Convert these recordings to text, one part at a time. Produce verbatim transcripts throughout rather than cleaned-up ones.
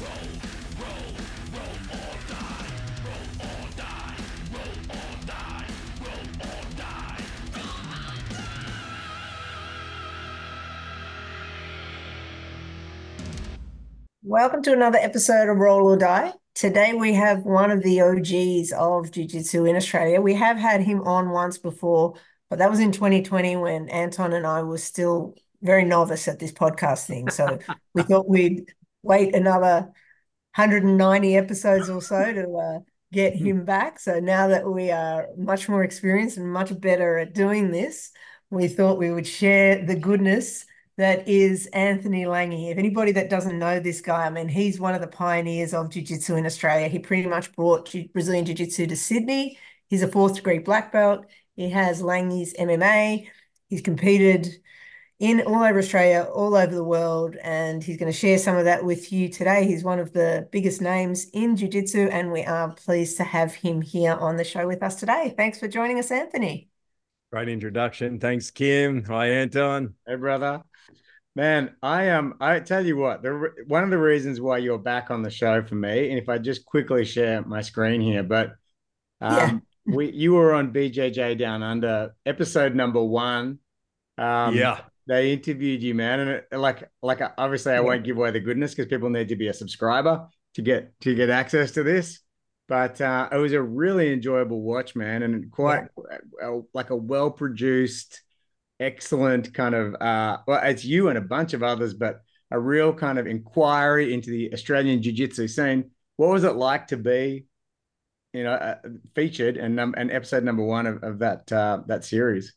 Welcome to another episode of Roll or Die. Today we have one of the O Gs of Jiu-Jitsu in Australia. We have had him on once before, but that was in twenty twenty when Anton and I were still very novice at this podcast thing. So we thought we'd wait another one hundred ninety episodes or so to uh, get him back. So now that we are much more experienced and much better at doing this, we thought we would share the goodness that is Anthony Lange. If anybody that doesn't know this guy, I mean, he's one of the pioneers of Jiu-Jitsu in Australia. He pretty much brought Brazilian Jiu-Jitsu to Sydney. He's a fourth degree black belt. He has Lange's M M A. He's competed in all over Australia, all over the world, and he's going to share some of that with you today. He's one of the biggest names in Jiu-Jitsu, and we are pleased to have him here on the show with us today. Thanks for joining us, Anthony. Great introduction. Thanks, Kim. Hi, Anton. Hey, brother. Man, I am. Um, I tell you what, the one of the reasons why you're back on the show for me, and if I just quickly share my screen here, but um, yeah. we you were on B J J Down Under, episode number one. Um, yeah, they interviewed you, man, and it, like, like obviously, I yeah. won't give away the goodness because people need to be a subscriber to get to get access to this. But uh, it was a really enjoyable watch, man, and quite yeah. like a well produced. Excellent kind of uh well it's you and a bunch of others, but a real kind of inquiry into the Australian jiu-jitsu scene. What was it like to be you know uh, featured and um, and episode number one of, of that uh that series?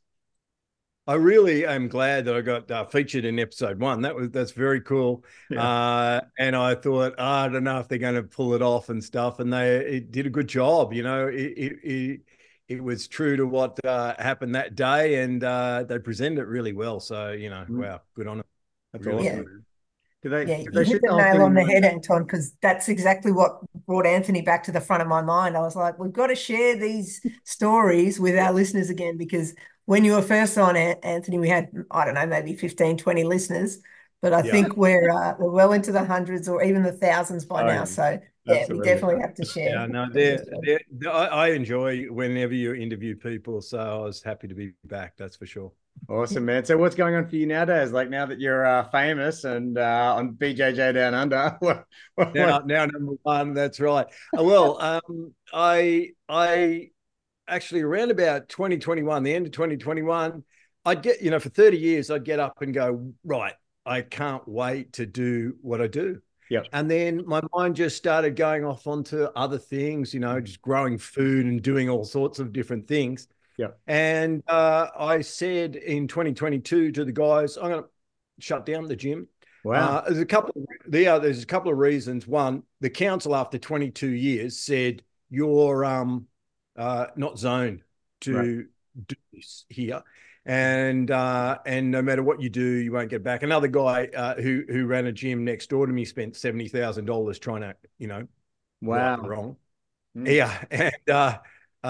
I really am glad that I got uh, featured in episode one. That was that's very cool. Yeah. Uh and I thought, oh, I don't know if they're going to pull it off and stuff, and they it did a good job. You know, it it, it It was true to what uh, happened that day, and uh, they presented it really well. So, you know, mm. wow, good on them. That's really awesome. Yeah. Did they, yeah, did they you hit the nail on the head, Anton, because that's exactly what brought Anthony back to the front of my mind. I was like, we've got to share these stories with our listeners again, because when you were first on, Anthony, we had, I don't know, maybe fifteen, twenty listeners, but I yeah. think we're, uh, we're well into the hundreds or even the thousands by oh, now. Yeah. So, yeah, Absolutely. we definitely have to share. Yeah, no, they're, they're, they're, I enjoy whenever you interview people, so I was happy to be back, that's for sure. Awesome, man. So what's going on for you nowadays? Like now that you're uh, famous and uh, on B J J Down Under? what, what, now, now number one, that's right. Uh, well, um, I I actually around about twenty twenty-one, the end of twenty twenty-one, I'd get, you know, for thirty years, I'd get up and go, right, I can't wait to do what I do. Yep. And then my mind just started going off onto other things, you know, just growing food and doing all sorts of different things. Yeah. And uh, I said in twenty twenty-two to the guys, I'm going to shut down the gym. Wow. Uh, there's a couple of, yeah, there's a couple of reasons. One, the council after twenty-two years said you're um uh, not zoned to right. do this here. And uh, and no matter what you do, you won't get back. Another guy uh, who who ran a gym next door to me spent seventy thousand dollars trying to, you know, wow, right wrong. Mm. Yeah, and uh,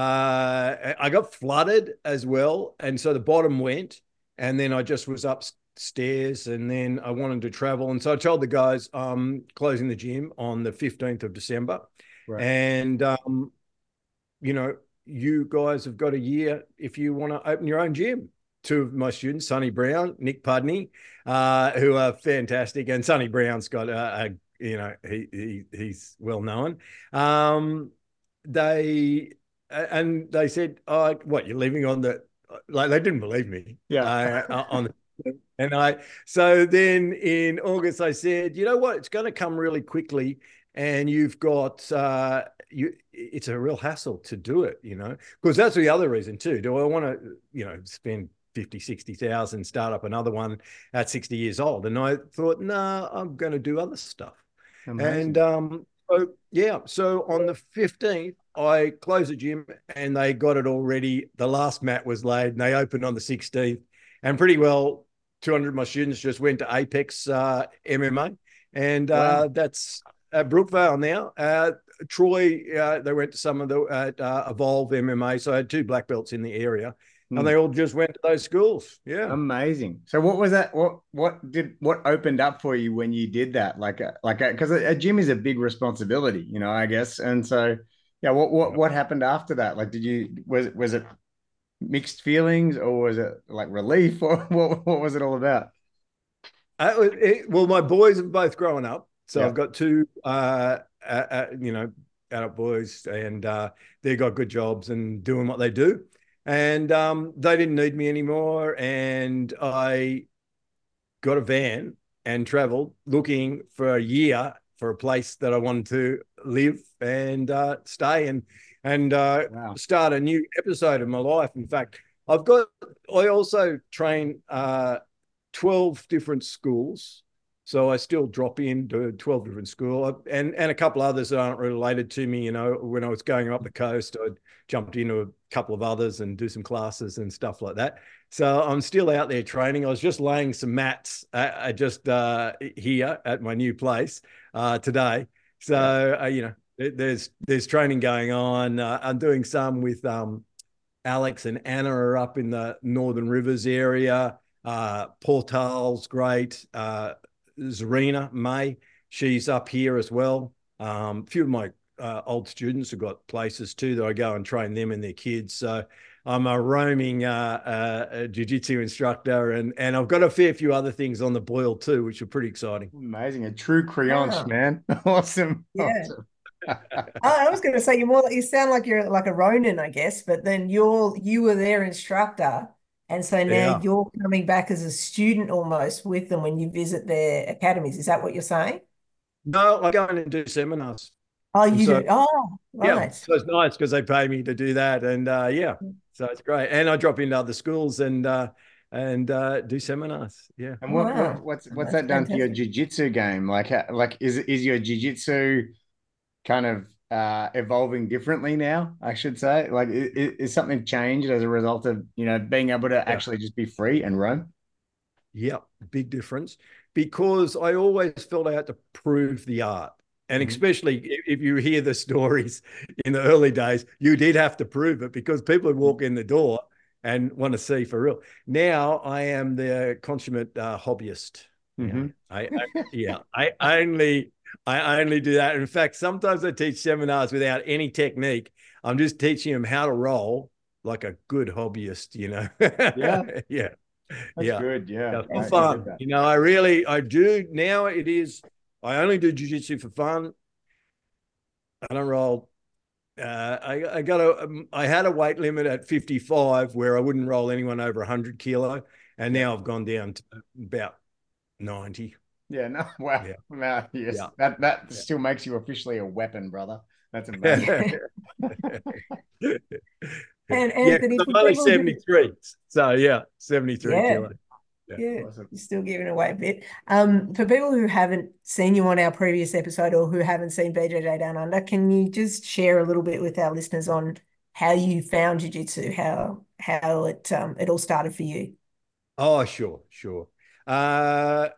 uh, I got flooded as well, and so the bottom went, and then I just was upstairs, and then I wanted to travel, and so I told the guys I'm closing the gym on the fifteenth of December, right. and um, you know, you guys have got a year if you want to open your own gym. Two of my students, Sonny Brown, Nick Pudney, uh, who are fantastic. And Sonny Brown's got a, a you know, he, he he's well known. Um, they and they said, "Oh, what? You're leaving on the?" Like they didn't believe me. Yeah. Uh, on the, and I so then in August I said, "You know what? It's going to come really quickly, and you've got uh, you. It's a real hassle to do it, you know, because that's the other reason too. Do I want to, you know, spend fifty, sixty thousand, start up another one at sixty years old? And I thought, no, nah, I'm going to do other stuff. Amazing. And um, so, yeah, so on the fifteenth, I closed the gym and they got it all ready. The last mat was laid and they opened on the sixteenth. And pretty well, two hundred of my students just went to Apex uh, M M A. And uh, wow. that's at Brookvale now. Uh, Troy, uh, they went to some of the uh, uh, Evolve M M A. So I had two black belts in the area. and they all just went to those schools. Yeah. Amazing. So what was that? What what did what opened up for you when you did that? Like a like a because a, a gym is a big responsibility, you know, I guess. And so yeah, what what what happened after that? Like, did you was was it mixed feelings or was it like relief or what what was it all about? Uh, it, well, my boys have both grown up, so Yeah. I've got two, uh, uh, uh, you know, adult boys, and uh, they got good jobs and doing what they do, and um, they didn't need me anymore, and I got a van and traveled looking for a year for a place that I wanted to live and uh, stay and and uh, Wow. start a new episode of my life. In fact, I've got I also train uh, twelve different schools. So I still drop into twelve different schools and, and a couple others that aren't related to me. You know, when I was going up the coast, I jumped into a couple of others and do some classes and stuff like that. So I'm still out there training. I was just laying some mats uh, just uh, here at my new place uh, today. So, yeah. uh, you know, there's there's training going on. Uh, I'm doing some with um, Alex and Anna are up in the Northern Rivers area. Uh, Portal's great. Uh, Zarina May, she's up here as well. Um, a few of my uh, old students have got places too that I go and train them and their kids. So I'm a roaming uh, uh, jiu-jitsu instructor, and and I've got a fair few other things on the boil too, which are pretty exciting. Amazing, a true creance, wow. Man. Awesome. Yeah. Awesome. I was going to say you're more. You sound like you're like a Ronin, I guess. But then you're you were their instructor. And so now yeah. you're coming back as a student almost with them when you visit their academies. Is that what you're saying? No, I go in and do seminars. Oh, you so, do? Oh, right. Yeah, so it's nice because they pay me to do that. And uh, yeah, so it's great. And I drop into other schools and uh, and uh, do seminars. Yeah. And what, wow. what what's what's That's that done fantastic. To your jiu-jitsu game? Like, like is is your jiu-jitsu kind of uh evolving differently now, I should say? Like, is, is something changed as a result of, you know, being able to yeah. actually just be free and roam? Yeah, big difference, because I always felt I had to prove the art. And mm-hmm. especially if you hear the stories in the early days, you did have to prove it because people would walk in the door and want to see for real. Now I am the consummate uh, hobbyist. Mm-hmm. Yeah, I, I yeah, I only I only do that. In fact, sometimes I teach seminars without any technique. I'm just teaching them how to roll like a good hobbyist, you know? Yeah. yeah. That's yeah. good. Yeah. yeah for fun. You know, I really, I do now it is, I only do jiu-jitsu for fun. I don't roll. Uh, I, I got a, um, I had a weight limit at fifty-five where I wouldn't roll anyone over one hundred kilo. And now I've gone down to about ninety. Yeah, no, wow. Yeah. No, yes. Yeah. That that yeah. still makes you officially a weapon, brother. That's amazing. And Anthony, yeah, I'm only seventy-three. So yeah, seventy-three yeah. kilos. Yeah, yeah. Awesome. You're still giving away a bit. Um, for people who haven't seen you on our previous episode or who haven't seen B J J Down Under, can you just share a little bit with our listeners on how you found jiu-jitsu, how how it um it all started for you? Oh, sure, sure. Uh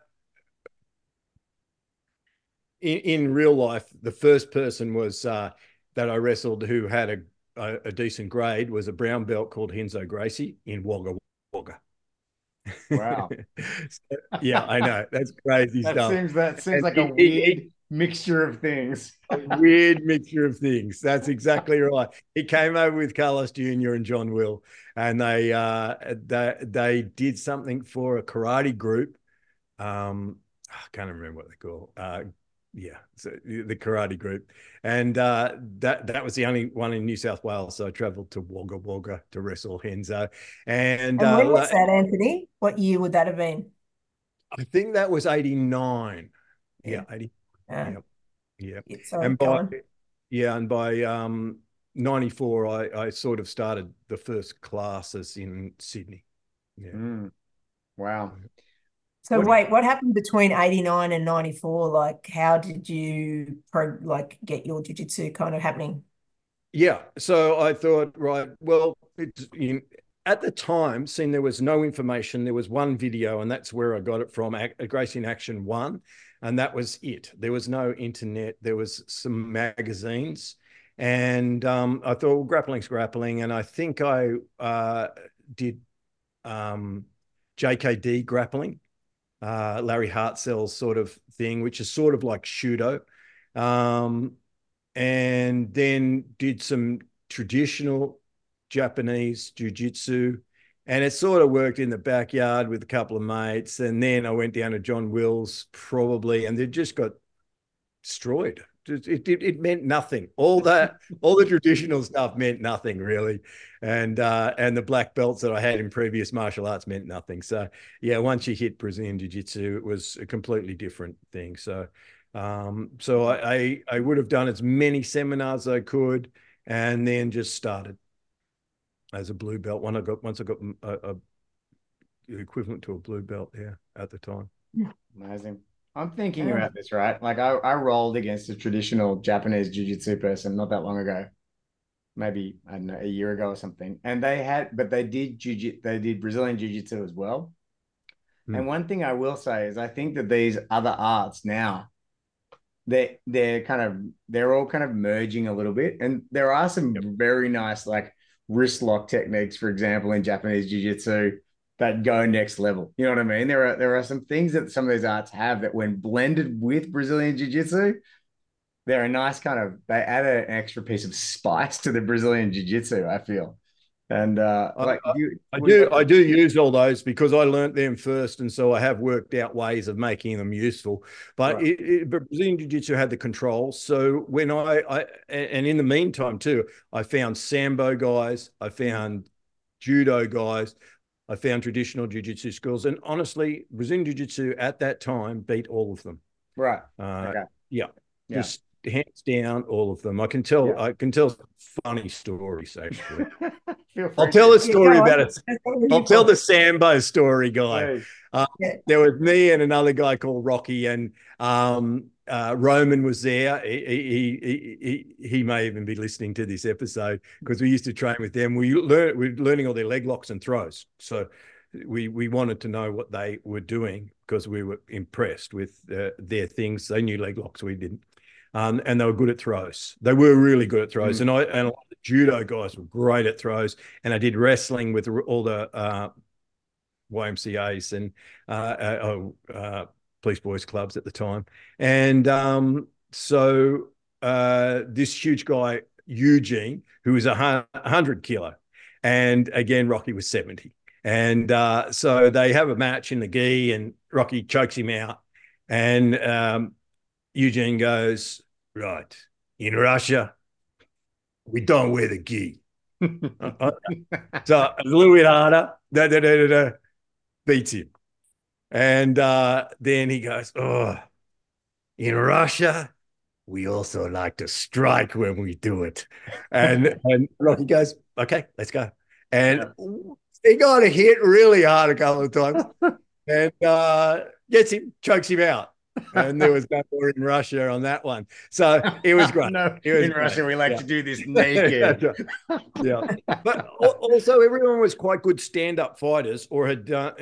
In, in real life, the first person was uh, that I wrestled who had a, a, a decent grade was a brown belt called Henzo Gracie in Wagga Wagga. Wow. So, yeah, I know. That's crazy that stuff. Seems, that seems and like it, a weird it, mixture of things. A weird mixture of things. That's exactly right. He came over with Carlos Junior and John Will, and they uh, they, they did something for a karate group. Um, I can't remember what they call uh yeah, so the karate group, and uh, that that was the only one in New South Wales. So I travelled to Wagga Wagga to wrestle Henzo, and, and when uh, was that, Anthony? What year would that have been? I think that was eighty-nine. Yeah, yeah eighty. Yeah, yeah. yeah. So and by yeah, and by um ninety-four, I I sort of started the first classes in Sydney. Yeah. Mm. Wow. So what, wait, what happened between eighty-nine and ninety-four? Like, how did you pro, like get your jiu-jitsu kind of happening? Yeah, so I thought, right, well, it's in, at the time, seeing there was no information, there was one video, and that's where I got it from, Gracie in Action One, and that was it. There was no internet. There was some magazines, and um, I thought, well, grappling's grappling, and I think I uh, did um, J K D grappling, uh, Larry Hartzell's sort of thing, which is sort of like Shudo. Um, and then did some traditional Japanese jiu-jitsu, and it sort of worked in the backyard with a couple of mates. And then I went down to John Wills probably, and they just got destroyed. It, it, it meant nothing. All that, all the traditional stuff meant nothing really. And, uh, and the black belts that I had in previous martial arts meant nothing. So yeah, once you hit Brazilian jiu-jitsu, it was a completely different thing. So, um, so I, I, I would have done as many seminars as I could, and then just started as a blue belt. When I got, once I got a, a equivalent to a blue belt, yeah, at the time. Amazing. I'm thinking yeah. about this, right? Like I, I rolled against a traditional Japanese jiu-jitsu person not that long ago, maybe, I don't know, a year ago or something. And they had, but they did jiu-jitsu, they did Brazilian jiu-jitsu as well. Mm. And one thing I will say is I think that these other arts now, they they're kind of, they're all kind of merging a little bit. And there are some yep. very nice, like wrist lock techniques, for example, in Japanese jiu-jitsu that go next level. You know what I mean? There are there are some things that some of these arts have that when blended with Brazilian jiu-jitsu, they're a nice kind of, they add an extra piece of spice to the Brazilian jiu-jitsu, I feel. And uh, like I, you, I do, I do use all those because I learned them first, and so I have worked out ways of making them useful. But, right. it, it, but Brazilian jiu-jitsu had the controls. So when I, I, and in the meantime too, I found sambo guys, I found judo guys, I found traditional jiu-jitsu schools, and honestly, Brazilian jiu-jitsu at that time beat all of them. Right. Uh, okay. Yeah. Yeah. Just hands down, all of them. I can tell. Yeah. I can tell funny stories. Actually, I'll tell a story yeah, about it. I'll tell the Sambo story, guy. Uh, yeah. There was me and another guy called Rocky, and um, uh, Roman was there. He, he he he he may even be listening to this episode because we used to train with them. We learn we're learning all their leg locks and throws. So we we wanted to know what they were doing because we were impressed with uh, their things. They knew leg locks, we didn't. Um, and they were good at throws. They were really good at throws. Mm. And I and a lot of the judo guys were great at throws. And I did wrestling with all the uh, Y M C As and uh, uh, uh, police boys clubs at the time. And um, so uh, this huge guy, Eugene, who was a hundred kilo, and again Rocky was seventy. And uh, so they have a match in the gi, and Rocky chokes him out, and um, Eugene goes, right, in Russia, we don't wear the gi. uh, so a little bit harder, da, da, da, da, da, beats him. And uh, then he goes, oh, in Russia, we also like to strike when we do it. And, and Rocky goes, okay, let's go. And yeah. he got a hit really hard a couple of times and uh, gets him, chokes him out. And there was no more in Russia on that one. So it was great. no, it was in great. Russia, we like yeah. to do this naked. yeah. But also, everyone was quite good stand-up fighters or had done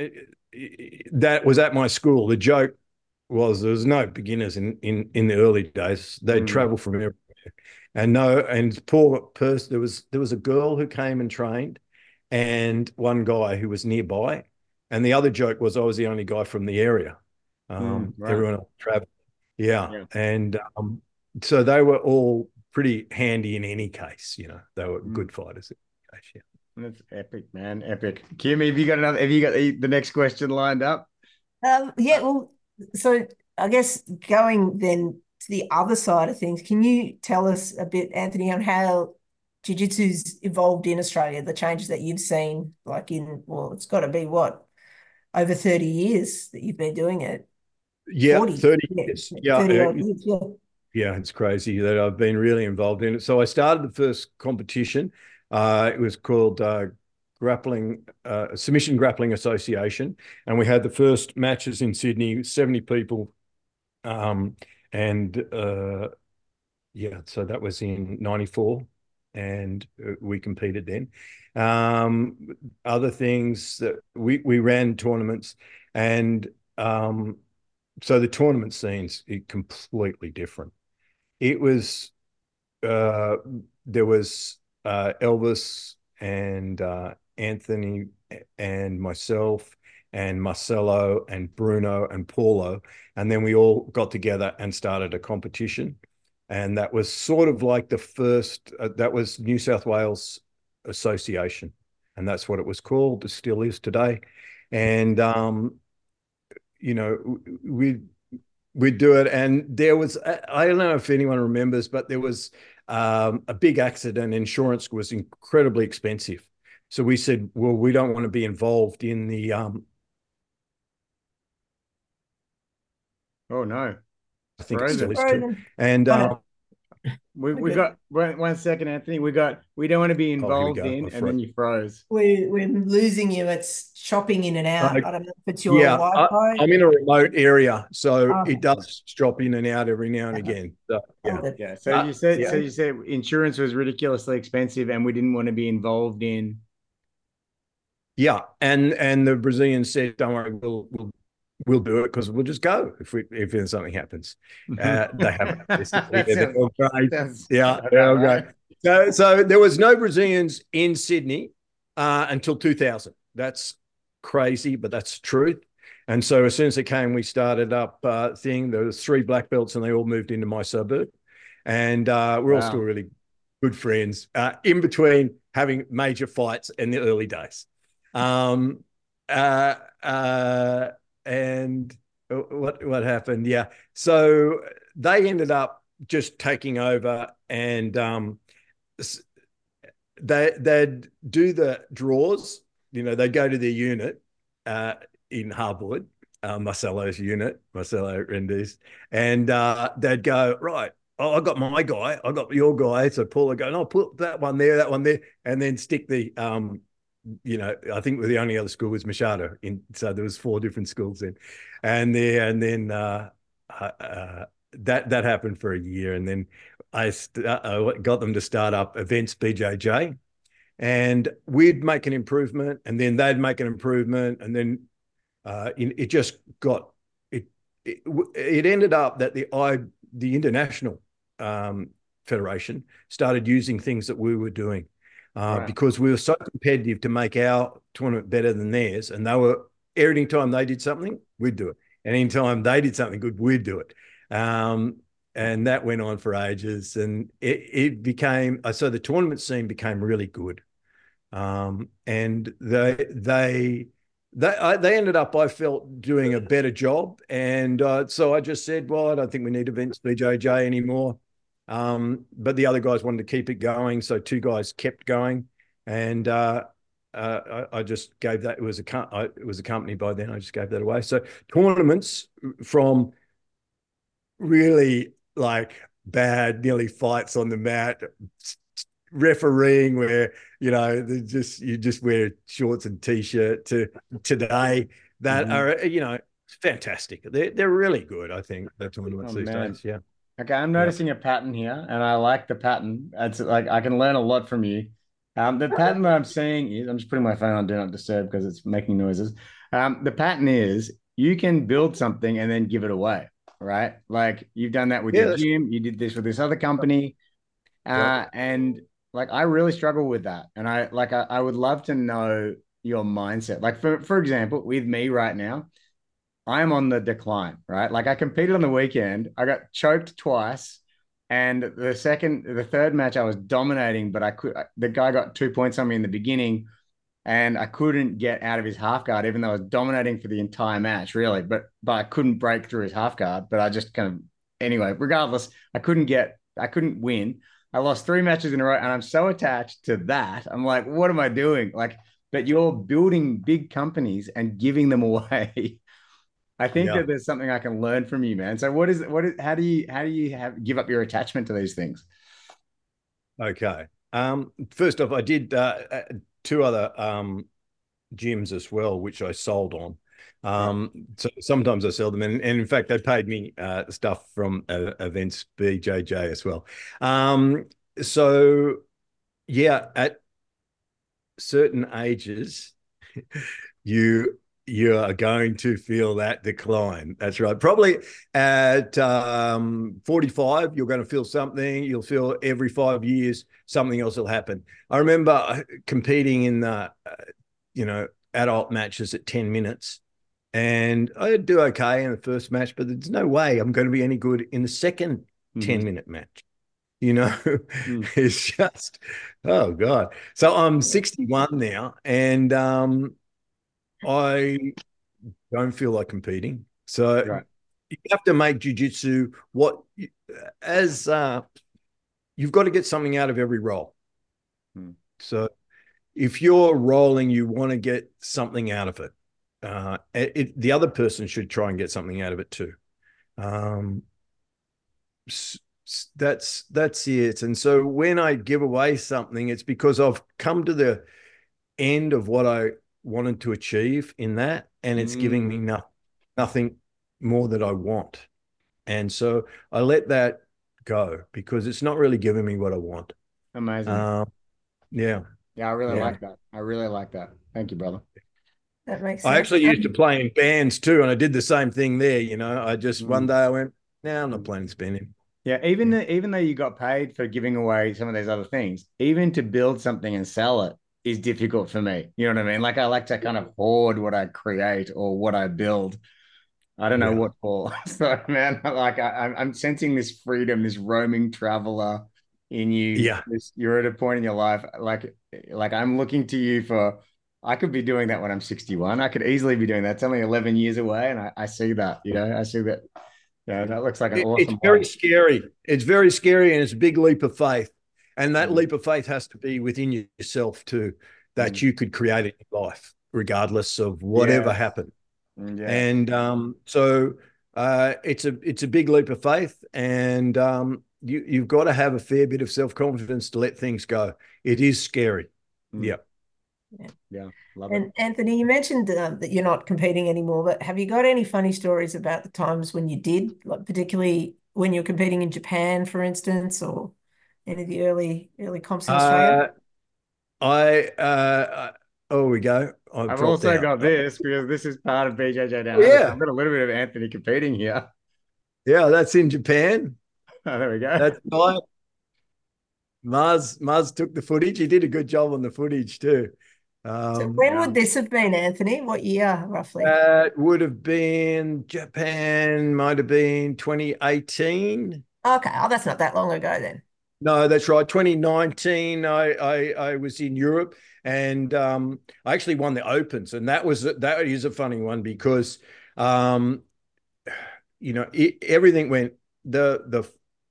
that was at my school. The joke was there was no beginners in, in, in the early days. They'd mm. travel from everywhere. And no, and poor person, there was there was a girl who came and trained and one guy who was nearby. And the other joke was I was the only guy from the area. Um, mm, right. Everyone else traveled. Yeah. yeah. And um, so they were all pretty handy in any case, you know, they were mm. good fighters in any case, yeah. That's epic, man. Epic. Kimmy, have you got another, have you got the, the next question lined up? Um, yeah, well, so I guess going then to the other side of things, can you tell us a bit, Anthony, on how jiu-jitsu's evolved in Australia, the changes that you've seen, like in, well, it's got to be what, over thirty years that you've been doing it? Yeah, forty, thirty years. Yeah, thirty uh, years, yeah. Yeah, it's crazy that I've been really involved in it. So I started the first competition. Uh, it was called uh, Grappling uh, Submission Grappling Association, and we had the first matches in Sydney, seventy people, um, and uh, yeah, so that was in ninety-four, and we competed then. Um, other things that we we ran tournaments, and um, so the tournament scene's completely different. It was uh, there was uh, Elvis and uh, Anthony and myself and Marcelo and Bruno and Paulo. And then we all got together and started a competition. And that was sort of like the first, uh, that was New South Wales Association. And that's what it was called. It still is today. And, um, you know, we, we'd do it. And there was, I don't know if anyone remembers, but there was um, a big accident. Insurance was incredibly expensive. So we said, well, we don't want to be involved in the, um, Oh no. I think it's still is Frozen. too. And um, we we Okay. got one, one second, Anthony. We got we don't want to be oh, here we involved go. in, I and froze. then you froze. We, we're losing you. It's chopping in and out. Uh, I don't know if it's your Yeah, I, Wi-Fi. I'm in a remote area, so Okay. it does drop in and out every now and Okay. again. So, Oh, yeah. good. Yeah. So Uh, you said yeah. so you said insurance was ridiculously expensive, and we didn't want to be involved in. Yeah, and and the Brazilians said, "Don't worry, we'll we'll we'll do it because we'll just go if we if something happens." Uh, they haven't. That Yeah, they're sounds- all great. sounds Yeah, about they're all right. great. So so there was no Brazilians in Sydney uh, until two thousand. That's crazy, but that's the truth. And so as soon as it came, we started up uh, thing. There was three black belts, and they all moved into my suburb, and uh, we're all Wow. still really good friends. Uh, in between having major fights in the early days. Um, uh, uh, and what what happened? Yeah, so they ended up just taking over, and um, they they'd do the draws. You know, they'd go to their unit uh, in Harwood, uh, Marcelo's unit, Marcelo Rendes, and uh, they'd go right. Oh, I got my guy. I got your guy. So Paul would go, no, put that one there, that one there, and then stick the um, you know, I think the only other school was Machado. In so there was four different schools then, and there and then uh, uh, that that happened for a year, and then I, I got them to start up Events B J J, and we'd make an improvement, and then they'd make an improvement, and then uh, it just got it, it. It ended up that the I the international um, federation started using things that we were doing. Uh, Right. because we were so competitive to make our tournament better than theirs. And they were, every time they did something, we'd do it. And anytime they did something good, we'd do it. Um, and that went on for ages. And it, it became, so the tournament scene became really good. Um, and they, they, they, I, they ended up, I felt, doing a better job. And uh, so I just said, well, I don't think we need Events B J J anymore. Um, but the other guys wanted to keep it going, so two guys kept going, and uh, uh, I, I just gave that. It was a I, it was a company by then. I just gave that away. So tournaments from really like bad, nearly fights on the mat, refereeing where you know just you just wear shorts and t-shirt to today that mm-hmm. are you know fantastic. They're they're really good. I think the tournaments oh, these man. days. Yeah. Okay, I'm noticing yeah. a pattern here, and I like the pattern. It's like I can learn a lot from you. Um, the pattern that I'm seeing is I'm just putting my phone on Do Not Disturb because it's making noises. Um, the pattern is you can build something and then give it away, right? Like you've done that with yeah, your gym, you did this with this other company, uh, yeah. and like I really struggle with that. And I like I, I would love to know your mindset. Like for for example, with me right now. I'm on the decline, right? Like I competed on the weekend. I got choked twice. And the second, the third match, I was dominating, but I could, the guy got two points on me in the beginning and I couldn't get out of his half guard, even though I was dominating for the entire match, really. But, but I couldn't break through his half guard. But I just kind of, anyway, regardless, I couldn't get, I couldn't win. I lost three matches in a row and I'm so attached to that. I'm like, what am I doing? Like, but you're building big companies and giving them away. I think yeah. that there's something I can learn from you, man. So what is what is how do you how do you have give up your attachment to these things? Okay. Um, first off, I did uh, two other um, gyms as well, which I sold on. Um, right. So sometimes I sell them, and, and in fact, they paid me uh, stuff from uh, Events B J J as well. Um, so yeah, at certain ages, you you are going to feel that decline. That's right. Probably at um, forty-five, you're going to feel something. You'll feel every five years something else will happen. I remember competing in the, uh, you know, adult matches at ten minutes, and I'd do okay in the first match, but there's no way I'm going to be any good in the second mm-hmm. ten minute match. You know, mm. It's just, oh God. So I'm sixty-one now, and um, I don't feel like competing. So right. You have to make jiu-jitsu what, as uh, you've got to get something out of every roll. Hmm. So if you're rolling, you want to get something out of it. Uh, it. The other person should try and get something out of it too. Um, that's that's it. And so when I give away something, it's because I've come to the end of what I wanted to achieve in that, and it's mm. giving me no, nothing more that I want. And so I let that go because it's not really giving me what I want. Amazing. Um, yeah. Yeah, I really yeah. like that. I really like that. Thank you, brother. That makes sense. I actually used to play in bands too, and I did the same thing there. You know, I just mm. one day I went, no, nah, I'm not playing spinning. Yeah, even yeah. even though you got paid for giving away some of these other things, even to build something and sell it is difficult for me. You know what I mean? Like I like to kind of hoard what I create or what I build. I don't know yeah. what for. So man, like I, I'm sensing this freedom, this roaming traveler in you. Yeah, this, you're at a point in your life, like like I'm looking to you for. I could be doing that when I'm sixty-one. I could easily be doing that. It's only eleven years away, and I, I see that. You know, I see that. Yeah, that looks like an it, awesome. It's very life. scary. It's very scary, and it's a big leap of faith. And that mm. leap of faith has to be within yourself too, that mm. you could create it in life, regardless of whatever yeah. happened. Yeah. And um, so uh, it's a it's a big leap of faith, and um, you you've got to have a fair bit of self confidence to let things go. It is scary. Mm. Yeah. Yeah. Yeah. Love and it. Anthony, you mentioned uh, that you're not competing anymore, but have you got any funny stories about the times when you did, like particularly when you're competing in Japan, for instance, or any of the early early comps in Australia? Uh, I uh, oh, we go. I've, I've also out. got this because this is part of B J J Down. Oh, yeah, I've got a little bit of Anthony competing here. Yeah, that's in Japan. Oh, there we go. That's right. Mars Mars took the footage. He did a good job on the footage too. Um, so when yeah. would this have been, Anthony? What year, roughly? Uh, it would have been Japan, might have been twenty eighteen. Okay. Oh, that's not that long ago then. No, that's right. twenty nineteen, I I, I was in Europe, and um, I actually won the Opens, and that was that is a funny one because, um, you know, it, everything went the the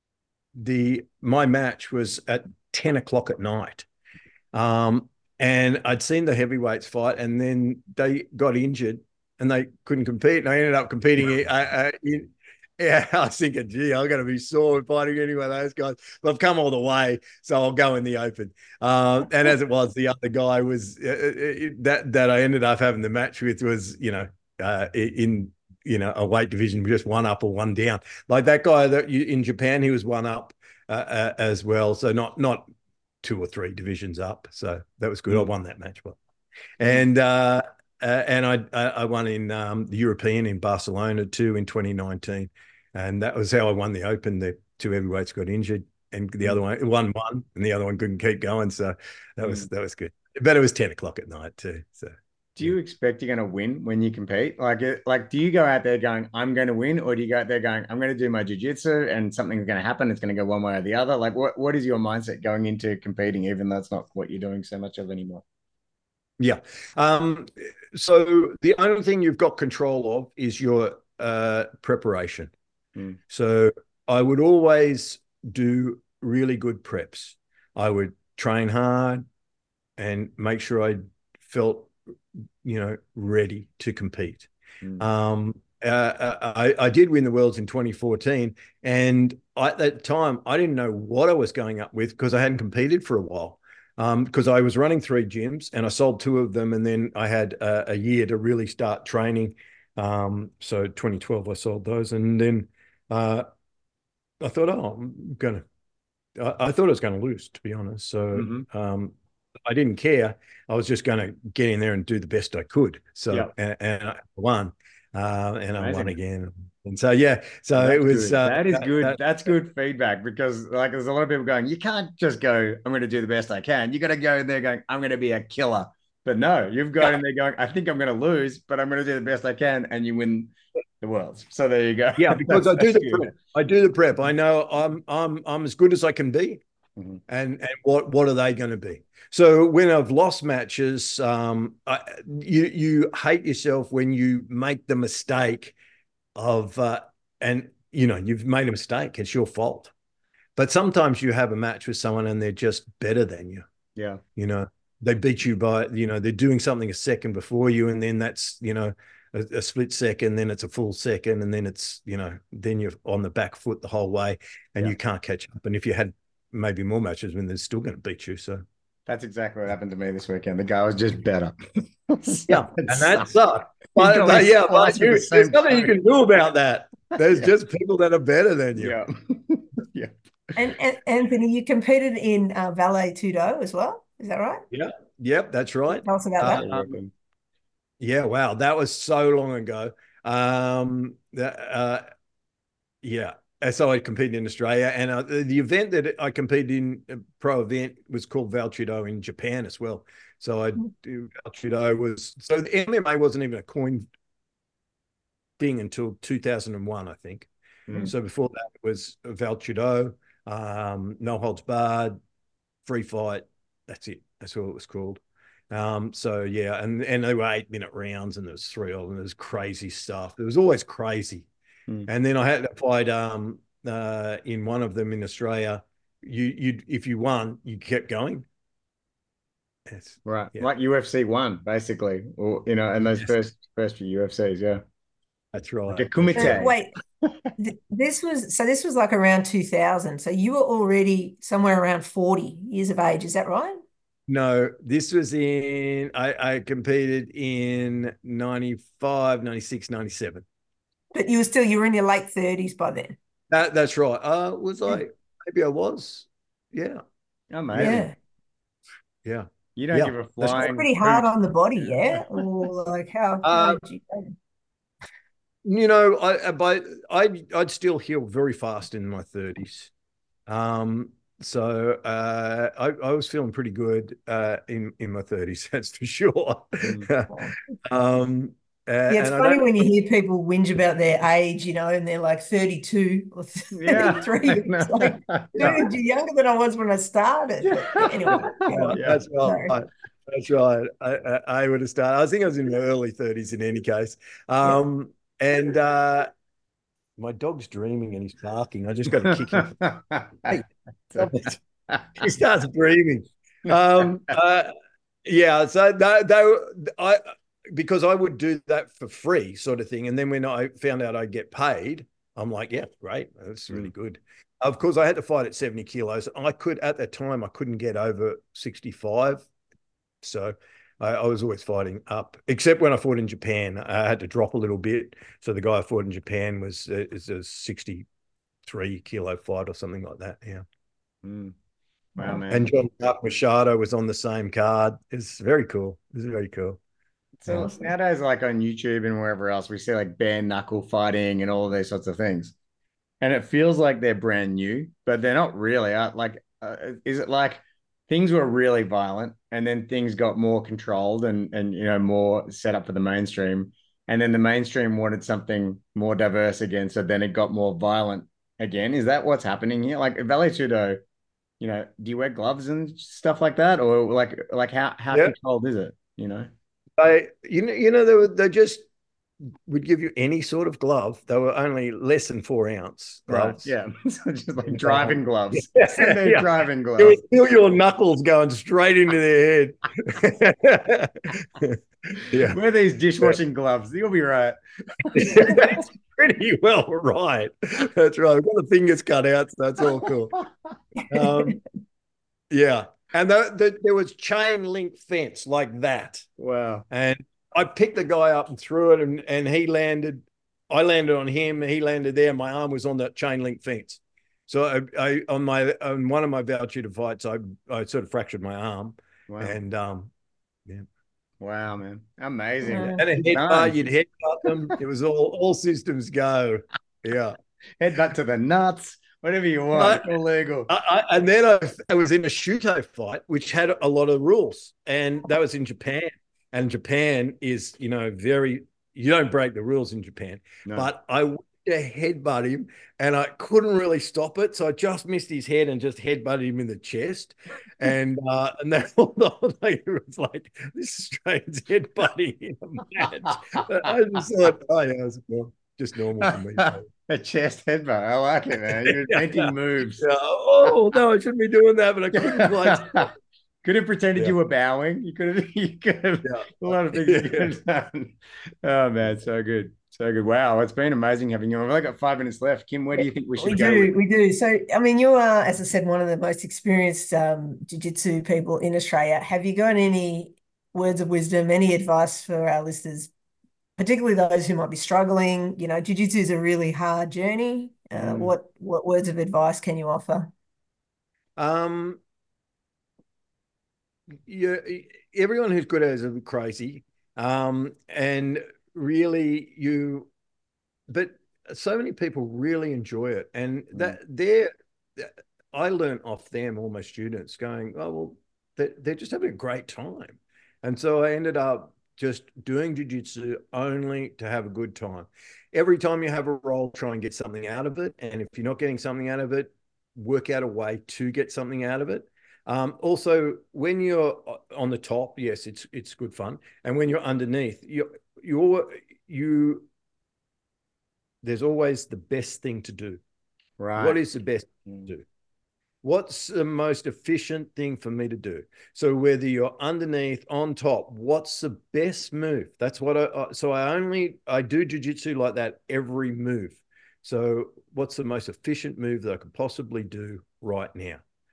the my match was at ten o'clock at night. Um, And I'd seen the heavyweights fight, and then they got injured and they couldn't compete. And I ended up competing. I, I, in, yeah, I was thinking, gee, I'm going to be sore fighting any one of those guys. But I've come all the way, so I'll go in the Open. Um, and as it was, the other guy was uh, that that I ended up having the match with was, you know, uh, in you know a weight division, just one up or one down. Like that guy that you, in Japan, he was one up uh, uh, as well. So not not. two or three divisions up, so that was good. Mm. I won that match, but and uh, uh, and I I won in um, the European in Barcelona too in twenty nineteen, and that was how I won the Open. The two heavyweights got injured, and the mm. other one one won, and the other one couldn't keep going. So that mm. was that was good. But it was ten o'clock at night too. So. Do you expect you're going to win when you compete? Like, like, do you go out there going, I'm going to win? Or do you go out there going, I'm going to do my jiu-jitsu and something's going to happen. It's going to go one way or the other. Like, what, what is your mindset going into competing, even though it's not what you're doing so much of anymore? Yeah. Um, so the only thing you've got control of is your uh, preparation. Mm. So I would always do really good preps. I would train hard and make sure I felt you know, ready to compete. Mm. Um, uh, I, I did win the Worlds in twenty fourteen, and I, at that time, I didn't know what I was going up with because I hadn't competed for a while. Because um, I was running three gyms, and I sold two of them, and then I had a, a year to really start training. Um, so twenty twelve, I sold those, and then uh, I thought, oh, I'm gonna. I, I thought I was going to lose, to be honest. So. Mm-hmm. um, I didn't care. I was just going to get in there and do the best I could. So, Yeah. and, and I won, uh, and I won Amazing. again. And so, yeah, so That's it was, good. uh, That is that, good. that, That's good feedback because like there's a lot of people going, you can't just go, I'm going to do the best I can. You got to go in there going, I'm going to be a killer. But no, you've got yeah. in there going, I think I'm going to lose, but I'm going to do the best I can, and you win the world. So there you go. Yeah, because that's, I do the good. prep. I do the prep. I know I'm I'm I'm as good as I can be. Mm-hmm. And and what what are they going to be? So when I've lost matches, um, I, you you hate yourself when you make the mistake of uh, and you know you've made a mistake. It's your fault. But sometimes you have a match with someone and they're just better than you. Yeah. You know, they beat you by, you know, they're doing something a second before you, and then that's, you know, a, a split second, then it's a full second, and then it's, you know, then you're on the back foot the whole way, and yeah. you can't catch up. And if you had maybe more matches, then they're still going to beat you. So that's exactly what happened to me this weekend. The guy was just better. so yeah, and that sucked. But, but yeah, but you, the there's nothing you can do about that. There's yeah. just people that are better than you. Yeah. yeah. And, and Anthony, you competed in uh, Vale Tudo as well. Is that right? Yeah. Yep. That's right. Tell us about uh, that. Um, yeah. Wow. That was so long ago. Um, uh, yeah. So I competed in Australia, and uh, the event that I competed in, a pro event, was called Vale Tudo in Japan as well. So I do Vale Tudo was, so the M M A wasn't even a coin thing until two thousand one, I think. Mm. So before that it was Vale Tudo, um, no holds barred, free fight. That's it. That's all it was called. Um, so yeah, and and they were eight minute rounds, and there was three of them. There was crazy stuff. There was always crazy. Mm. And then I had to fight um uh in one of them in Australia. You you if you won, you kept going. Yes. Right. Yeah. Like U F C one, basically. Or you know, and those yes. first first few U F Cs, yeah. That's right. Like a kumite. So, wait, this was so this was like around two thousand. So you were already somewhere around forty years of age, is that right? No, this was in, I, I competed in ninety-five, ninety-six, ninety-seven. But you were still, you were in your late thirties by then. That, that's right. Uh, was I, maybe I was. Yeah. Amazing. Yeah. Yeah. You don't yeah. give a flying. That's pretty hard on the body, yeah? Or like how, how uh, did you go? You know, I, by, I, I'd still heal very fast in my thirties. Um, So uh, I, I was feeling pretty good uh, in in my thirties, that's for sure. Mm. um, uh, yeah, it's funny when you hear people whinge about their age, you know, and they're like thirty-two or thirty-three. Yeah, it's like, dude, yeah. You're younger than I was when I started. But anyway, yeah. Yeah, that's right. I, that's right. I, I, I would have started. I think I was in my early thirties in any case. Um, yeah. And uh, my dog's dreaming and he's barking. I just got to kick him. Hey, he starts breathing. Um, uh, yeah, so they, they, I because I would do that for free, sort of thing. And then when I found out I'd get paid, I'm like, yeah, great, that's really good. Of course, I had to fight at seventy kilos. I could at that time I couldn't get over sixty-five, so I, I was always fighting up. Except when I fought in Japan, I had to drop a little bit. So the guy I fought in Japan was uh, is a sixty-three kilo fight or something like that. Yeah. Mm. Wow, man. And John Mark Machado was on the same card. It's very cool. It's very cool. So awesome. Nowadays, like on YouTube and wherever else, we see like bare knuckle fighting and all of these sorts of things. And it feels like they're brand new, but they're not really. Like, uh, is it like things were really violent and then things got more controlled and, and, you know, more set up for the mainstream. And then the mainstream wanted something more diverse again. So then it got more violent again. Is that what's happening here? Like Vale Tudo, you know, do you wear gloves and stuff like that? Or like, like how, how yeah. controlled is it? You know? I, you know, you know, they were, they just would give you any sort of glove. They were only less than four ounce gloves. Right. Yeah. So just like driving gloves. Yeah. They're yeah. driving gloves. You would feel your knuckles going straight into their head. Yeah. Wear these dishwashing gloves. You'll be right. That's pretty well right. That's right. I've got the fingers cut out, so that's all cool. Um, yeah. And the, the, there was chain link fence like that. Wow. And I picked the guy up and threw it, and, and he landed. I landed on him. He landed there. My arm was on that chain link fence. So I, I on my on one of my Vale Tudo fights, I I sort of fractured my arm, Wow. And um, yeah. Wow, man. Amazing. Yeah. And a Well headbutt, done. you'd headbutt them. It was all all systems go. Yeah. Headbutt to the nuts, whatever you want. I- All legal. I, I, and then I, I was in a Shuto fight, which had a lot of rules, and that was in Japan. And Japan is, you know, very, you don't break the rules in Japan. No. But I went to headbutt him, and I couldn't really stop it, so I just missed his head and just headbutted him in the chest. And uh, and then all the whole day it was like, this Australian's headbutting in a match. But I just thought, oh yeah, it was just normal for me. A chest headbutt. I like it, man. You're inventing Yeah. moves. Yeah. Oh no, I shouldn't be doing that, but I couldn't quite. Could have pretended Yeah. you were bowing. You could have. You could have. Yeah. A lot of things you could have done. Oh man, so good, so good. Wow, it's been amazing having you on. We've only got five minutes left. Kim, where do you think we should We go? do, with- we do. So, I mean, you are, as I said, one of the most experienced um, jiu-jitsu people in Australia. Have you got any words of wisdom, any advice for our listeners, particularly those who might be struggling? You know, jiu-jitsu is a really hard journey. Uh, Mm. what what words of advice can you offer? Um, yeah, everyone who's good at it is a bit crazy. Um, and really you, but so many people really enjoy it. And that they're, I learned off them, all my students going, oh, well, they're, they're just having a great time. And so I ended up just doing jiu-jitsu only to have a good time. Every time you have a roll, try and get something out of it. And if you're not getting something out of it, work out a way to get something out of it. Um, also, when you're on the top, yes, it's it's good fun. And when you're underneath, you you're you there's always the best thing to do. Right. What is the best thing to do? What's the most efficient thing for me to do? So whether you're underneath, on top, what's the best move? That's what I, so I only, I do jiu-jitsu like that every move. So what's the most efficient move that I could possibly do right now?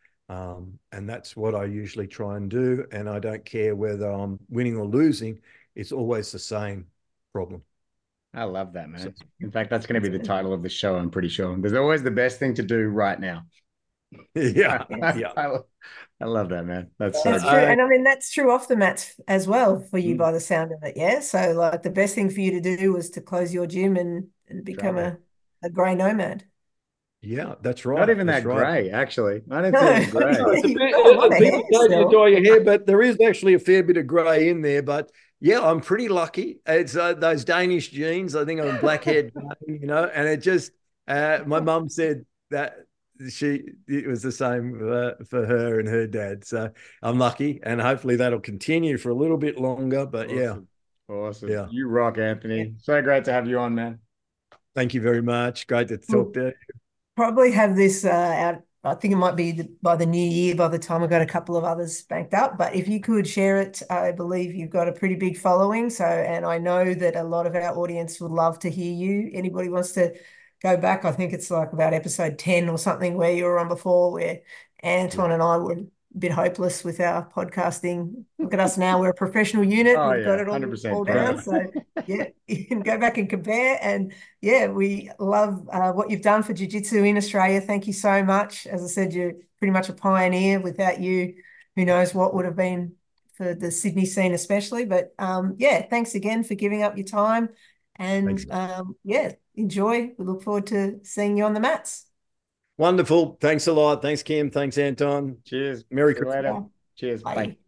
Um, and that's what I usually try and do. And I don't care whether I'm winning or losing. It's always the same problem. I love that, man. In fact, that's going to be the title of the show, I'm pretty sure. There's always the best thing to do right now. Yeah, I, yeah. I, I love that, man. That's so That's good. true. And I mean, that's true off the mats as well for you Mm. by the sound of it. Yeah. So, like, the best thing for you to do was to close your gym and, and become right. a, a grey nomad. Yeah, that's right. Not even that's that right. grey, actually. I don't No. think it's grey. No, it's a You've bit, got a lot uh, of people hair don't still. enjoy your hair, but there is actually a fair bit of grey in there. But yeah, I'm pretty lucky. It's uh, those Danish genes. I think I'm a black-haired, you know, and it just, uh, my mum said that she, it was the same for, for her and her dad. So I'm lucky, and hopefully that'll continue for a little bit longer. But yeah, Awesome. Awesome. Yeah. You rock, Anthony. So great to have you on, man. thank you very much. Great to talk to you. Probably have this uh, out. I think it might be the, by the new year, by the time I've got a couple of others banked up. But if you could share it, I believe you've got a pretty big following. So, and I know that a lot of our audience would love to hear you. Anybody wants to go back, I think it's like about episode ten or something where you were on before, where Anton and I were a bit hopeless with our podcasting. Look at us now, we're a professional unit. Oh, We've got yeah, it all, one hundred percent all down. proud. So yeah, you can go back and compare. And yeah, we love uh, what you've done for jiu-jitsu in Australia. Thank you so much. As I said, you're pretty much a pioneer. Without you, who knows what would have been for the Sydney scene especially. But um, yeah, thanks again for giving up your time. And um, yeah, enjoy. We look forward to seeing you on the mats. Wonderful. Thanks a lot. Thanks, Kim. Thanks, Anton. Cheers. Merry See you Christmas. later. Cheers. Bye. Bye.